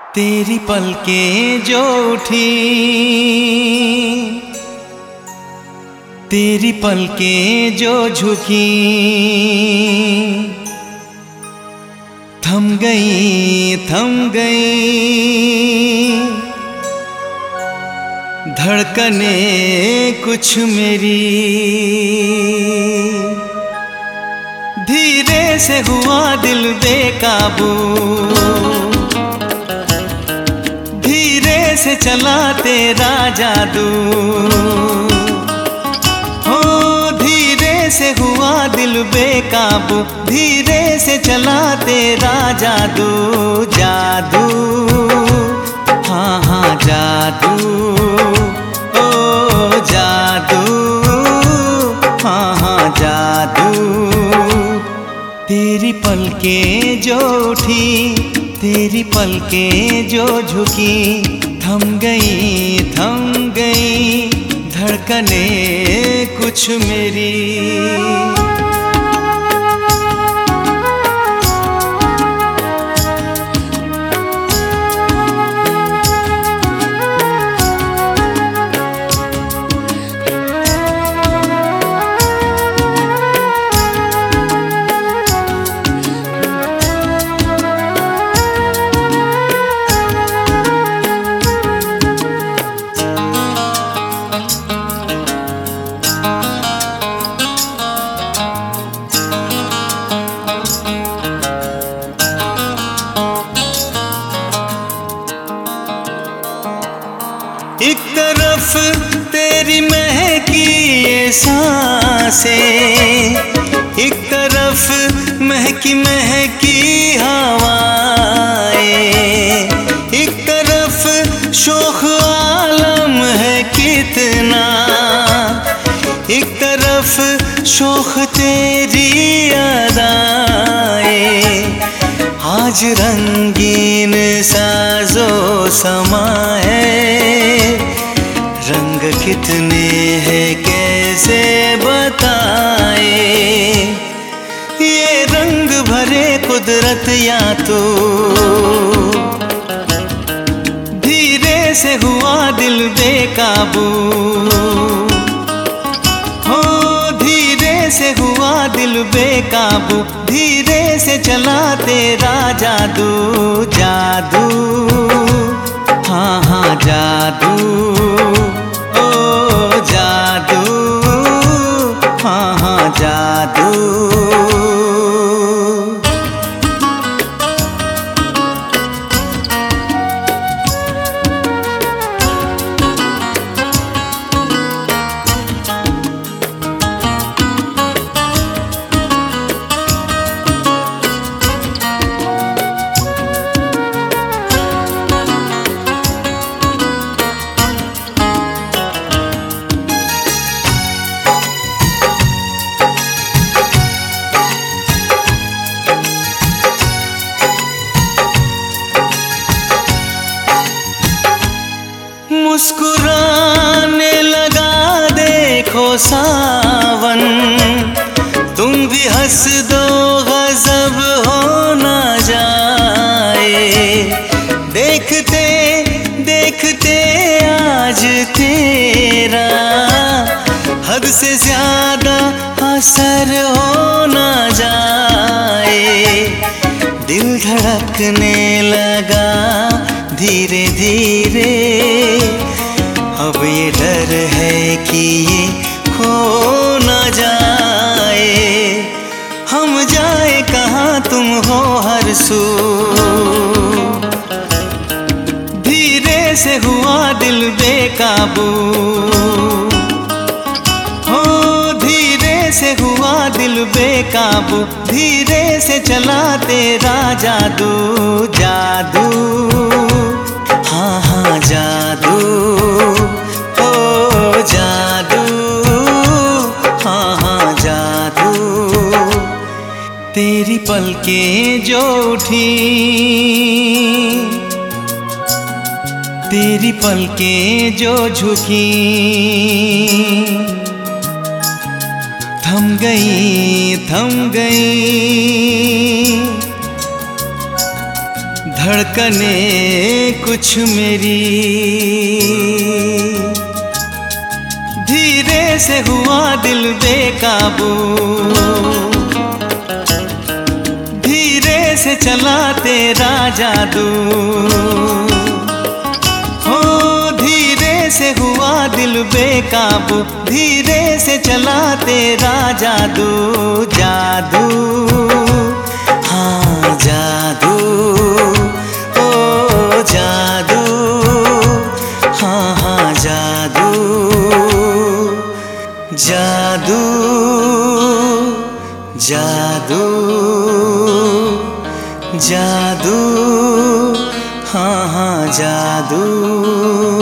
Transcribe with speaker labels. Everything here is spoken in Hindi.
Speaker 1: तेरी पलकें जो उठी, तेरी पलकें जो झुकी, थम गई धड़कने कुछ मेरी। धीरे से हुआ दिल बेकाबू, धीरे से चला तेरा जादू। हो धीरे से हुआ दिल बेकाबू, धीरे से चला तेरा जादू। जादू हाँ हाँ जादू, ओ जादू हाँ हाँ जादू। तेरी पलकें जो उठी, तेरी पलकें जो झुकी, थम गई धड़कने कुछ मेरी। एक तरफ तेरी महकी ये सांसें, एक तरफ महकी महकी हवाएं, एक तरफ शोख आलम है कितना, एक तरफ शोख तेरी अदाएं। आज रंगीन साजो समा है, रंग कितने हैं कैसे बताए। ये रंग भरे कुदरत या तो धीरे से हुआ दिल बेकाबू। हो धीरे से हुआ दिल बेकाबू, धीरे से चला तेरा जादू। जादू हाँ हाँ जादू, ओ जादू हाँ हाँ जादू। मुस्कुराने लगा देखो सावन, तुम भी हंस दो गजब हो ना जाए। देखते देखते आज तेरा हद से ज्यादा असर हो ना जाए। दिल धड़कने लगा धीरे धीरे, अब ये डर है कि ये खो न जाए। हम जाए कहाँ तुम हो हर सू, धीरे से हुआ दिल बेकाबू। हो धीरे से हुआ दिल बेकाबू, धीरे से चला तेरा जादू। जादू हाँ हाँ जादू, ओ जादू हाँ हाँ जादू। तेरी पलकें जो उठी, तेरी पलकें जो झुकी, थम गई धड़कने कुछ मेरी धीरे से हुआ दिल बेकाबू, धीरे से चला तेरा जादू, हो धीरे से हुआ दिल बेकाबू, धीरे से चला तेरा जादू। जादू हाँ जादू, ओ जादू हाँ हाँ जादू, जादू जादू जादू हाँ हाँ जादू।